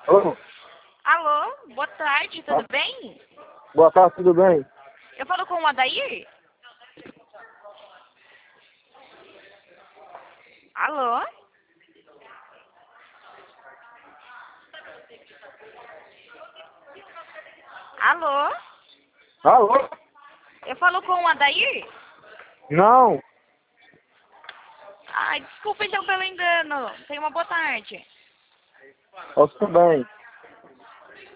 Alô? Alô, boa tarde, tudo bem? Boa tarde, tudo bem? Eu falo com o Adair? Alô? Alô? Alô? Eu falo com o Adair? Não. Ai, desculpa então pelo engano. Tenha uma boa tarde. Tudo bem.